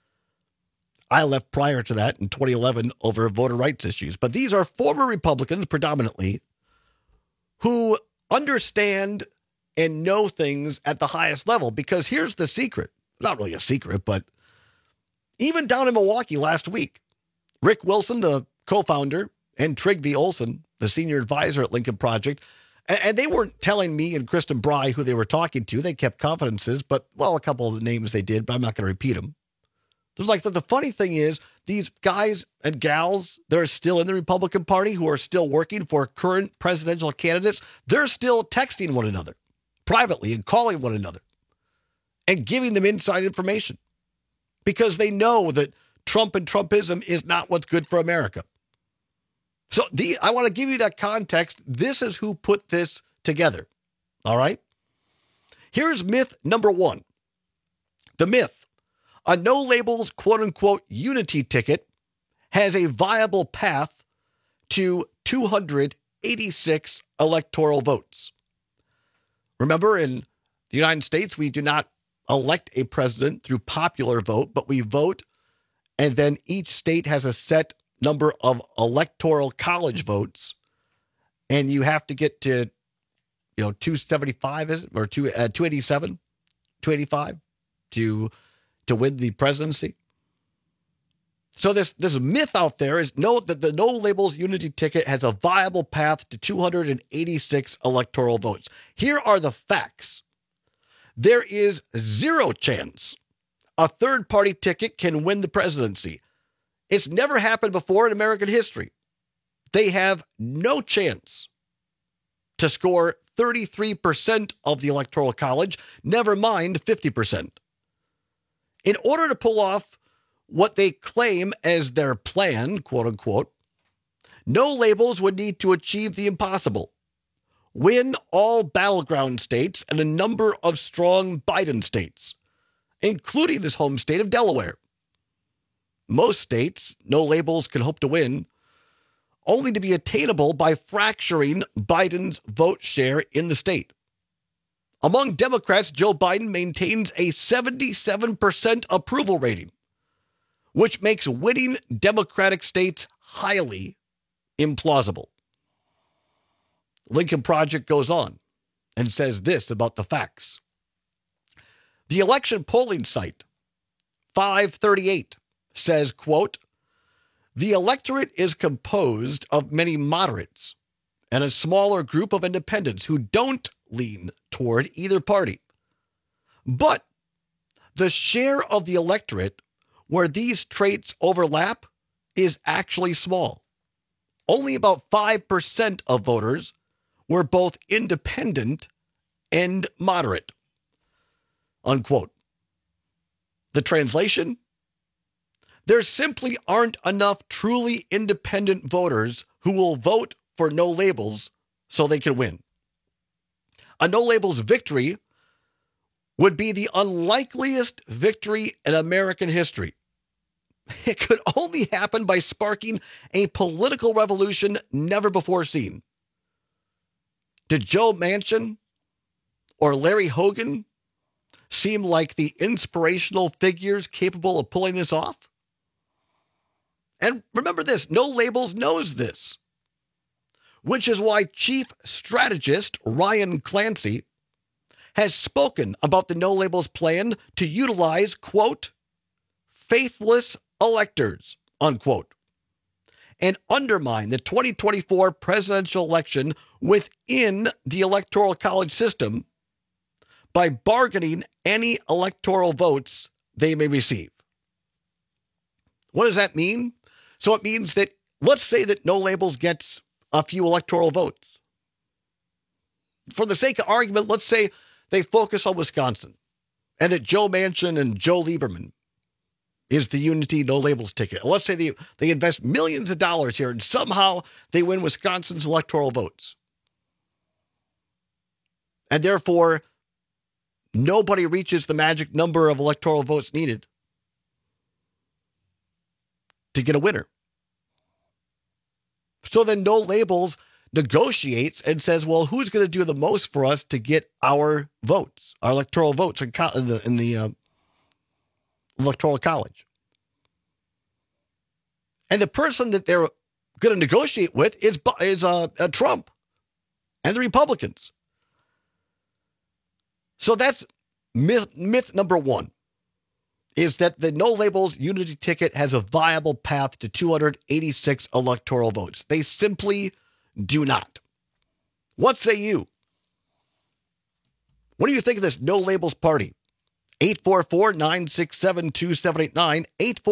I left prior to that in 2011 over voter rights issues. But these are former Republicans predominantly who understand and know things at the highest level. Because here's the secret. Not really a secret, but even down in Milwaukee last week, Rick Wilson, the co-founder, and Trygve Olsen, the senior advisor at Lincoln Project, and they weren't telling me and Kristen Bry who they were talking to. They kept confidences, but, well, a couple of the names they did, but I'm not going to repeat them. They're like, the funny thing is, these guys and gals that are still in the Republican Party who are still working for current presidential candidates, they're still texting one another privately and calling one another and giving them inside information because they know that Trump and Trumpism is not what's good for America. So I want to give you that context. This is who put this together. All right? Here's myth number 1. The myth. A no labels, quote unquote, unity ticket has a viable path to 286 electoral votes. Remember, in the United States, we do not elect a president through popular vote, but we vote, and then each state has a set number of electoral college votes, and you have to get to, 275, is it? Or 287, 285 to win the presidency. So this myth out there is that the no labels unity ticket has a viable path to 286 electoral votes. Here are the facts. There is zero chance a third-party ticket can win the presidency. It's never happened before in American history. They have no chance to score 33% of the Electoral College, never mind 50%. In order to pull off what they claim as their plan, quote unquote, no labels would need to achieve the impossible. Win all battleground states and a number of strong Biden states, including his home state of Delaware. Most states, no labels can hope to win, only to be attainable by fracturing Biden's vote share in the state. Among Democrats, Joe Biden maintains a 77% approval rating, which makes winning Democratic states highly implausible. Lincoln Project goes on and says this about the facts. The election polling site, 538, says, quote, the electorate is composed of many moderates and a smaller group of independents who don't lean toward either party. But the share of the electorate where these traits overlap is actually small. Only about 5% of voters were both independent and moderate, unquote. The translation? There simply aren't enough truly independent voters who will vote for no labels so they can win. A no labels victory would be the unlikeliest victory in American history. It could only happen by sparking a political revolution never before seen. Did Joe Manchin or Larry Hogan seem like the inspirational figures capable of pulling this off? And remember this, No Labels knows this, which is why Chief Strategist Ryan Clancy has spoken about the No Labels plan to utilize, quote, faithless electors, unquote, and undermine the 2024 presidential election within the Electoral College system by bargaining any electoral votes they may receive. What does that mean? So it means that, let's say that No Labels gets a few electoral votes. For the sake of argument, let's say they focus on Wisconsin and that Joe Manchin and Joe Lieberman is the Unity No Labels ticket. Let's say they invest millions of dollars here and somehow they win Wisconsin's electoral votes. And therefore, nobody reaches the magic number of electoral votes needed to get a winner. So then No Labels negotiates and says, well, who's going to do the most for us to get our votes, our electoral votes in the Electoral College? And the person that they're going to negotiate with is Trump and the Republicans. So that's myth number one, is that the No Labels Unity ticket has a viable path to 286 electoral votes. They simply do not. What say you? What do you think of this No Labels party? 844-967-2789,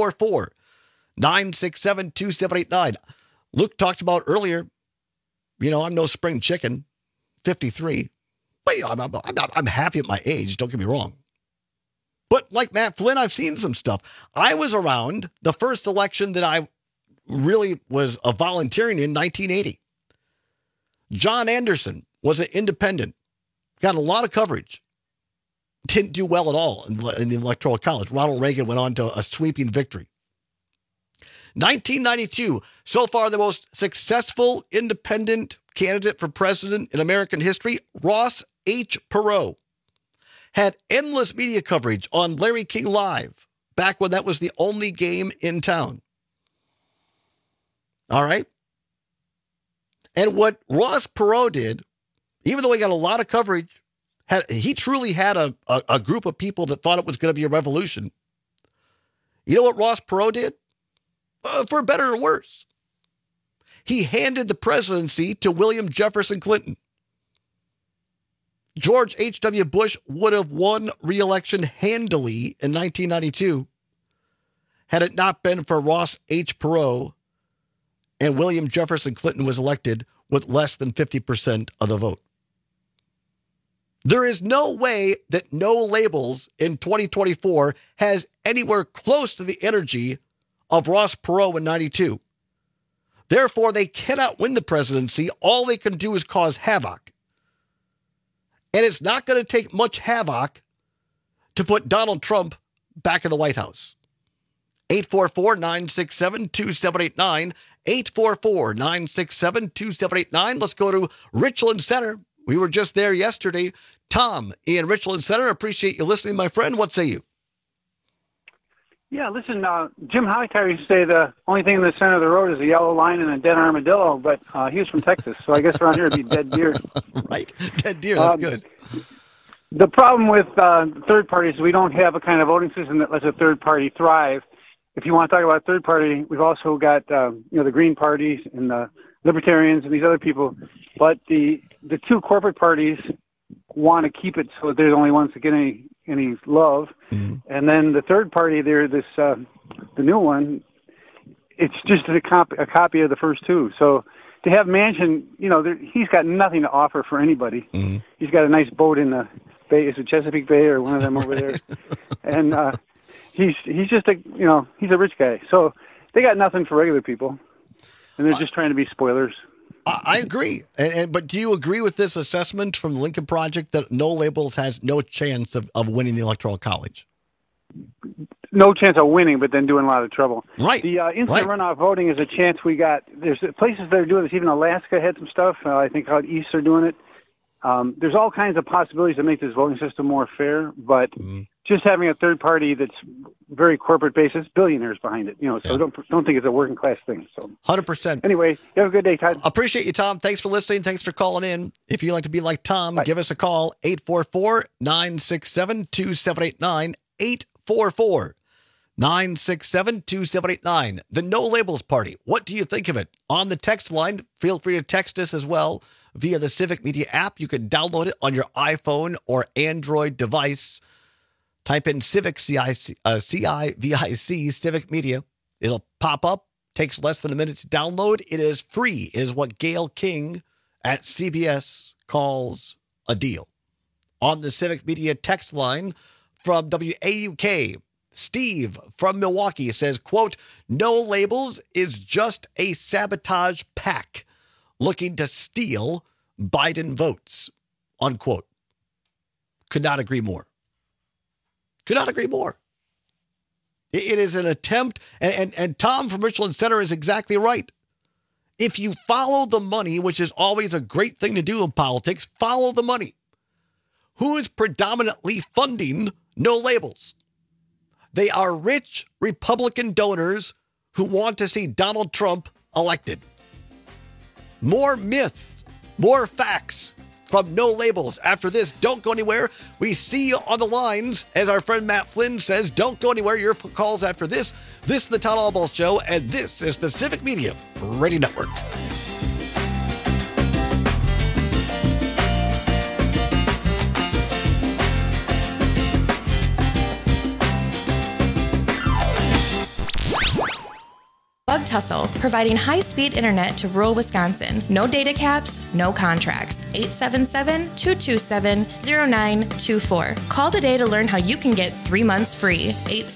844-967-2789. Luke talked about earlier, I'm no spring chicken, 53. But I'm happy at my age, don't get me wrong. But like Matt Flynn, I've seen some stuff. I was around the first election that I really was volunteering in 1980. John Anderson was an independent, got a lot of coverage, didn't do well at all in the Electoral College. Ronald Reagan went on to a sweeping victory. 1992, so far the most successful independent candidate for president in American history, Ross H. Perot, had endless media coverage on Larry King Live, back when that was the only game in town. All right? And what Ross Perot did, even though he got a lot of coverage, he truly had a group of people that thought it was going to be a revolution. You know what Ross Perot did? For better or worse. He handed the presidency to William Jefferson Clinton. George H.W. Bush would have won re-election handily in 1992 had it not been for Ross H. Perot and William Jefferson Clinton was elected with less than 50% of the vote. There is no way that No Labels in 2024 has anywhere close to the energy of Ross Perot in 92. Therefore, they cannot win the presidency. All they can do is cause havoc. And it's not going to take much havoc to put Donald Trump back in the White House. 844-967-2789. 844-967-2789. Let's go to Richland Center. We were just there yesterday. Tom in Richland Center, appreciate you listening, my friend. What say you? Yeah, listen, Jim Hightower used to say the only thing in the center of the road is a yellow line and a dead armadillo, but he was from Texas, so I guess around here it'd be dead deer. Right, dead deer, that's good. The problem with third parties is we don't have a kind of voting system that lets a third party thrive. If you want to talk about third party, we've also got the Green parties and the Libertarians and these other people, but the two corporate parties want to keep it so they're the only ones that get any love. Mm-hmm. And then the third party there, the new one, it's just a copy of the first two. So to have Manchin, he's got nothing to offer for anybody. Mm-hmm. He's got a nice boat in the Bay. Is it Chesapeake Bay or one of them over there? And he's just he's a rich guy. So they got nothing for regular people. And they're just trying to be spoilers. I agree. But do you agree with this assessment from the Lincoln Project that No Labels has no chance of winning the Electoral College? No chance of winning, but then doing a lot of trouble. Right. The instant runoff voting is a chance we got. There's places that are doing this. Even Alaska had some stuff. I think out east are doing it. There's all kinds of possibilities to make this voting system more fair, but just having a third party that's very corporate based, it's billionaires behind it, so don't think it's a working class thing. So 100%. Anyway, you have a good day, Todd. Appreciate you, Tom. Thanks for listening. Thanks for calling in. If you'd like to be like Tom, give us a call, 844-967-2789, 844-967-2789. The No Labels Party. What do you think of it? On the text line, feel free to text us as well via the Civic Media app. You can download it on your iPhone or Android device. Type in Civic, C-I-V-I-C, Civic Media. It'll pop up. Takes less than a minute to download. It is free. It is what Gayle King at CBS calls a deal. On the Civic Media text line from WAUK, Steve from Milwaukee says, quote, No Labels is just a sabotage pack looking to steal Biden votes, unquote. Could not agree more. Could not agree more. It is an attempt, and Tom from Richland Center is exactly right. If you follow the money, which is always a great thing to do in politics, follow the money. Who is predominantly funding No Labels? They are rich Republican donors who want to see Donald Trump elected. More myths, more facts from No Labels. After this, don't go anywhere. We see you on the lines. As our friend Matt Flynn says, don't go anywhere. Your calls after this. This is the Todd Albaugh Show, and this is the Civic Media Radio Network. Bug Tussle, providing high-speed internet to rural Wisconsin. No data caps, no contracts. 877-227-0924. Call today to learn how you can get 3 months free.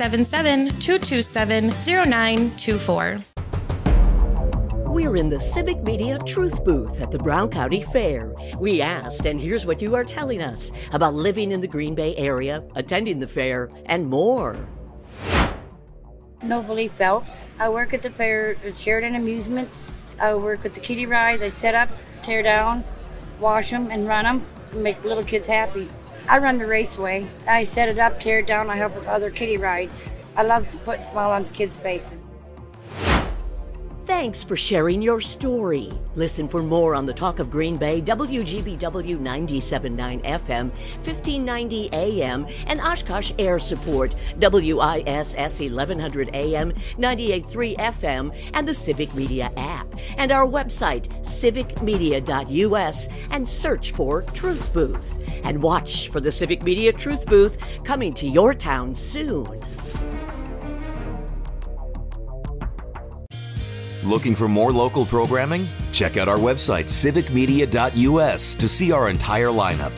877-227-0924. We're in the Civic Media Truth Booth at the Brown County Fair. We asked, and here's what you are telling us about living in the Green Bay area, attending the fair, and more. Novalee Phelps. I work at the fair at Sheridan Amusements. I work with the kiddie rides. I set up, tear down, wash them, and run them, and make little kids happy. I run the raceway. I set it up, tear it down. I help with other kiddie rides. I love putting a smile on kids' faces. Thanks for sharing your story. Listen for more on the Talk of Green Bay, WGBW 97.9 FM, 1590 AM, and Oshkosh Air Support, WISS 1100 AM, 98.3 FM, and the Civic Media app. And our website, civicmedia.us, and search for Truth Booth. And watch for the Civic Media Truth Booth coming to your town soon. Looking for more local programming? Check out our website, civicmedia.us, to see our entire lineup.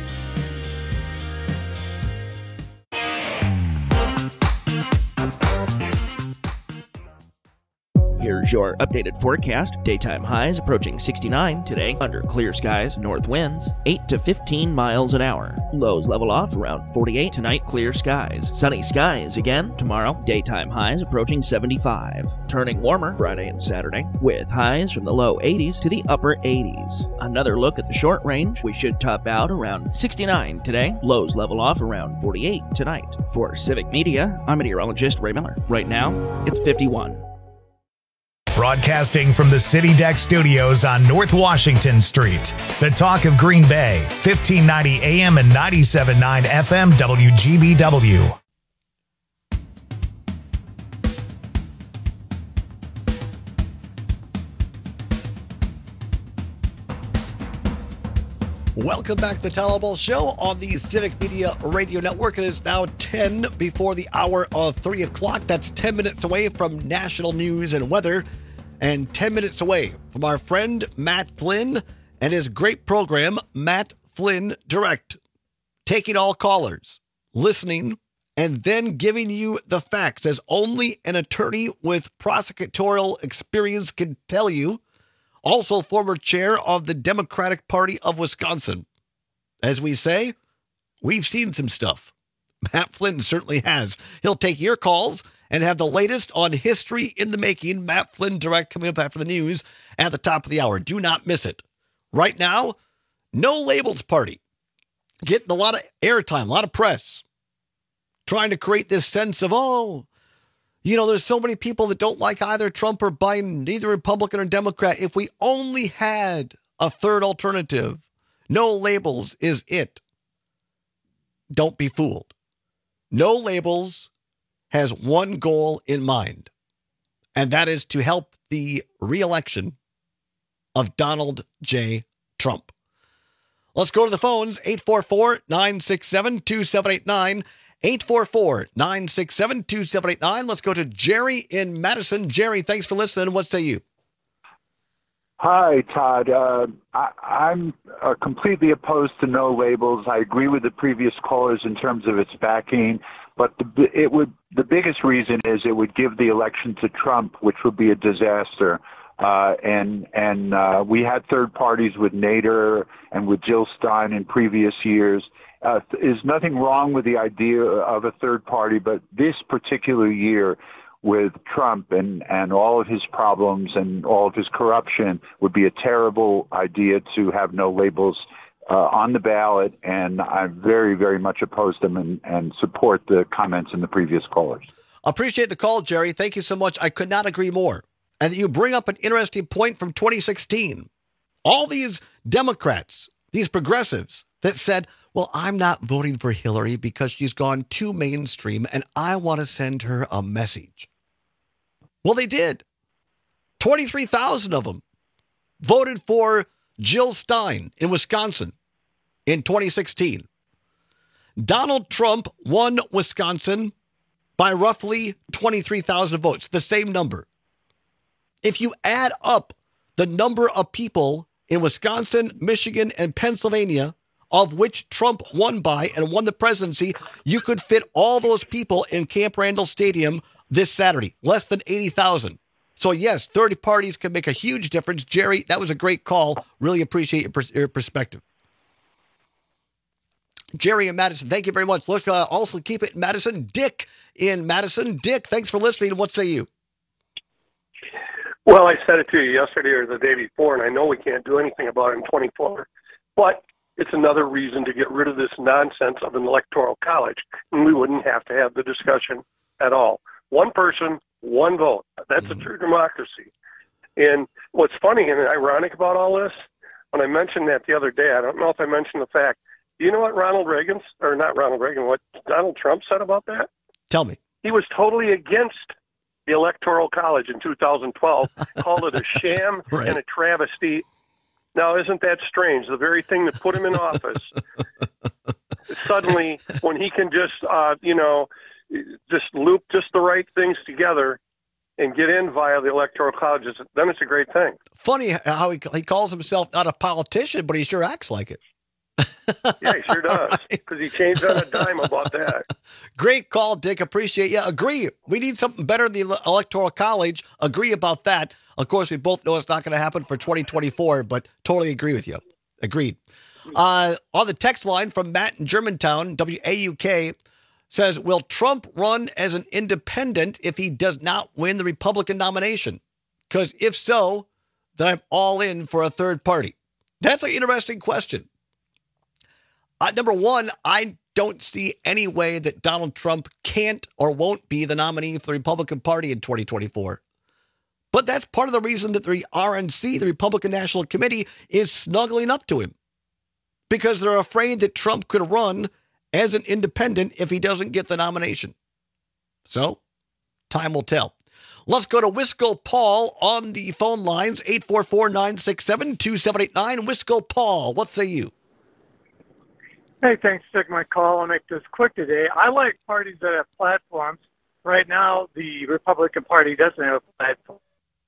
Here's your updated forecast. Daytime highs approaching 69 today under clear skies, north winds 8 to 15 miles an hour. Lows level off around 48 tonight, clear skies. Sunny skies again tomorrow. Daytime highs approaching 75. Turning warmer Friday and Saturday with highs from the low 80s to the upper 80s. Another look at the short range. We should top out around 69 today. Lows level off around 48 tonight. For Civic Media, I'm meteorologist Ray Miller. Right now, it's 51. Broadcasting from the City Deck Studios on North Washington Street. The talk of Green Bay, 1590 AM and 97.9 FM WGBW. Welcome back to the Tyler Ball Show on the Civic Media Radio Network. It is now 10 before the hour of 3 o'clock. That's 10 minutes away from national news and weather, and 10 minutes away from our friend Matt Flynn and his great program, Matt Flynn Direct. Taking all callers, listening, and then giving you the facts, as only an attorney with prosecutorial experience can tell you. Also former chair of the Democratic Party of Wisconsin. As we say, we've seen some stuff. Matt Flynn certainly has. He'll take your calls and have the latest on history in the making. Matt Flynn Direct coming up after the news at the top of the hour. Do not miss it. Right now, No Labels Party. Getting a lot of airtime, a lot of press. Trying to create this sense of, there's so many people that don't like either Trump or Biden, neither Republican or Democrat. If we only had a third alternative, No Labels is it. Don't be fooled. No Labels has one goal in mind, and that is to help the re-election of Donald J. Trump. Let's go to the phones, 844-967-2789. 844-967-2789. Let's go to Jerry in Madison. Jerry, thanks for listening. What say you? Hi, Todd. I'm completely opposed to No Labels. I agree with the previous callers in terms of its backing, but the biggest reason is it would give the election to Trump, which would be a disaster. And we had third parties with Nader and with Jill Stein in previous years. There's nothing wrong with the idea of a third party, but this particular year with Trump and all of his problems and all of his corruption would be a terrible idea to have No Labels on the ballot, and I very, very much oppose them and support the comments in the previous callers. Appreciate the call, Jerry. Thank you so much. I could not agree more. And you bring up an interesting point from 2016. All these Democrats, these progressives that said, well, I'm not voting for Hillary because she's gone too mainstream and I want to send her a message. Well, they did. 23,000 of them voted for Jill Stein in Wisconsin in 2016. Donald Trump won Wisconsin by roughly 23,000 votes, the same number. If you add up the number of people in Wisconsin, Michigan, and Pennsylvania of which Trump won by and won the presidency, you could fit all those people in Camp Randall Stadium this Saturday, less than 80,000. So yes, 30 parties can make a huge difference. Jerry, that was a great call. Really appreciate your perspective. Jerry in Madison, thank you very much. Let's also keep it in Madison. Dick in Madison. Dick, thanks for listening. What say you? Well, I said it to you yesterday or the day before, and I know we can't do anything about it in 24, but it's another reason to get rid of this nonsense of an electoral college, and we wouldn't have to have the discussion at all. One person, one vote. That's a true democracy. And what's funny and ironic about all this, when I mentioned that the other day, I don't know if I mentioned the fact, do you know what what Donald Trump said about that? Tell me. He was totally against the Electoral College in 2012, called it a sham and a travesty. Now, isn't that strange? The very thing that put him in office, suddenly, when he can just loop just the right things together, and get in via the Electoral College, then it's a great thing. Funny how he calls himself not a politician, but he sure acts like it. Yeah, he sure does, because he changed on a dime about that. Great call, Dick. Appreciate you. Agree. We need something better than the Electoral College. Agree about that. Of course, we both know it's not going to happen for 2024, but totally agree with you. Agreed. On the text line from Matt in Germantown, WAUK, says, will Trump run as an independent if he does not win the Republican nomination? Because if so, then I'm all in for a third party. That's an interesting question. Number one, I don't see any way that Donald Trump can't or won't be the nominee for the Republican Party in 2024. But that's part of the reason that the RNC, the Republican National Committee, is snuggling up to him. Because they're afraid that Trump could run as an independent if he doesn't get the nomination. So, time will tell. Let's go to Wisco Paul on the phone lines, 844-967-2789. Wisco Paul, what say you? Hey, thanks for taking my call. I'll make this quick today. I like parties that have platforms. Right now, the Republican Party doesn't have a platform.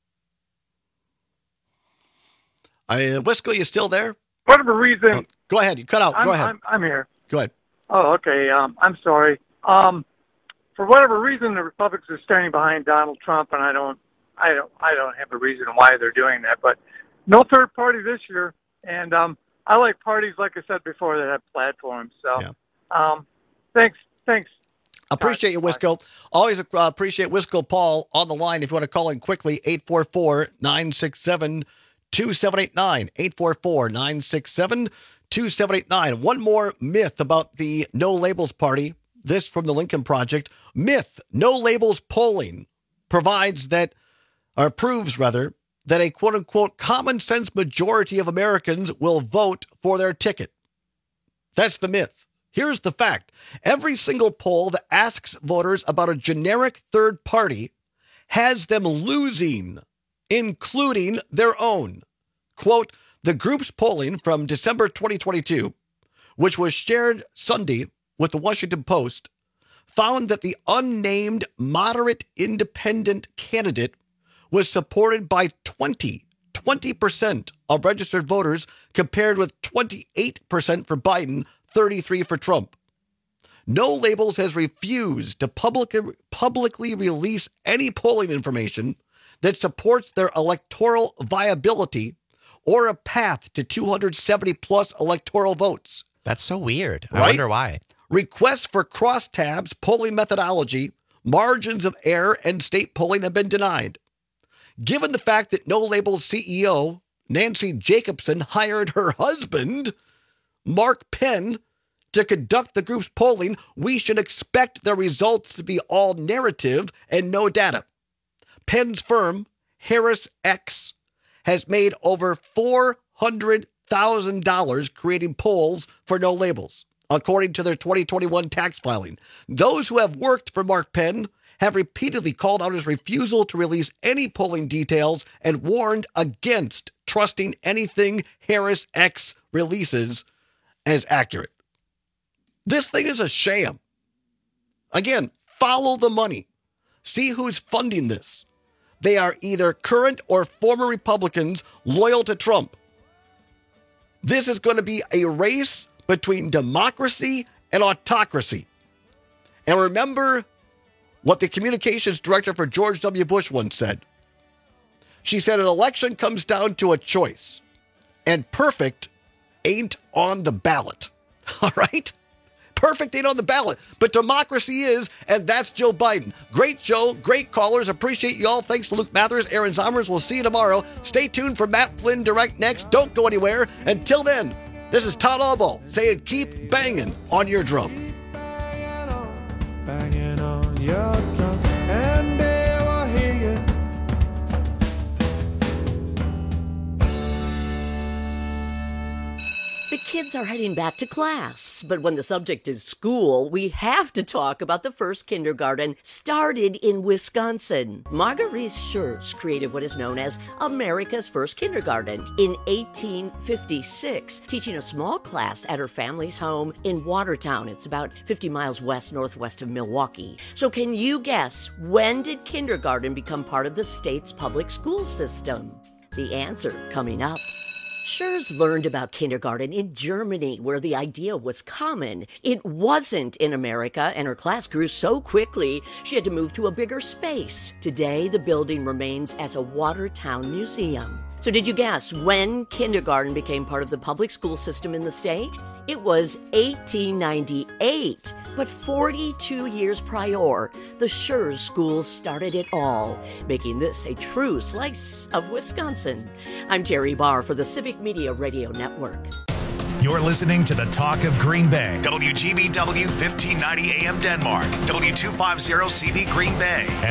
Wisco, you still there? Whatever reason. Oh, go ahead. You cut out. Go ahead. I'm here. Go ahead. Oh, okay. I'm sorry. For whatever reason, the Republicans are standing behind Donald Trump, and I don't have a reason why they're doing that. But no third party this year, and I like parties, like I said before, that have platforms. So, thanks. Appreciate you, Wisco. Always appreciate Wisco Paul on the line. If you want to call in quickly, 844-967-2789. 844-967-2789. One more myth about the No Labels Party. This from the Lincoln Project. Myth: No Labels polling proves that a quote-unquote common sense majority of Americans will vote for their ticket. That's the myth. Here's the fact. Every single poll that asks voters about a generic third party has them losing, including their own. Quote, the group's polling from December 2022, which was shared Sunday with the Washington Post, found that the unnamed moderate independent candidate was supported by 20% of registered voters, compared with 28% for Biden, 33% for Trump. No Labels has refused to publicly release any polling information that supports their electoral viability or a path to 270 plus electoral votes. That's so weird. Right? I wonder why. Requests for crosstabs, polling methodology, margins of error, and state polling have been denied. Given the fact that No Labels CEO Nancy Jacobson hired her husband, Mark Penn, to conduct the group's polling, we should expect the results to be all narrative and no data. Penn's firm, Harris X, has made over $400,000 creating polls for No Labels, according to their 2021 tax filing. Those who have worked for Mark Penn have repeatedly called out his refusal to release any polling details and warned against trusting anything Harris X releases as accurate. This thing is a sham. Again, follow the money. See who's funding this. They are either current or former Republicans loyal to Trump. This is going to be a race between democracy and autocracy. And remember what the communications director for George W. Bush once said. She said an election comes down to a choice, and perfect ain't on the ballot. All right? Perfect ain't on the ballot, but democracy is, and that's Joe Biden. Great show, great callers. Appreciate you all. Thanks to Luke Mathers, Aaron Zomers. We'll see you tomorrow. Stay tuned for Matt Flynn Direct next. Don't go anywhere. Until then, this is Todd Albaugh saying keep banging on your drum. Banging on your drum, and they will hear you. The Kids are heading back to class, but when the subject is school, we have to talk about the first kindergarten started in Wisconsin. Marguerite Scherz created what is known as America's first kindergarten in 1856, teaching a small class at her family's home in Watertown. It's about 50 miles northwest of Milwaukee. So can you guess, when did kindergarten become part of the state's public school system? The answer coming up. Scherz learned about kindergarten in Germany, where the idea was common. It wasn't in America, and her class grew so quickly, she had to move to a bigger space. Today, the building remains as a Watertown museum. So did you guess when kindergarten became part of the public school system in the state? It was 1898. But 42 years prior, the Scherz School started it all, making this a true slice of Wisconsin. I'm Terry Barr for the Civic Media Radio Network. You're listening to the Talk of Green Bay. WGBW 1590 AM Denmark. W250 CD Green Bay.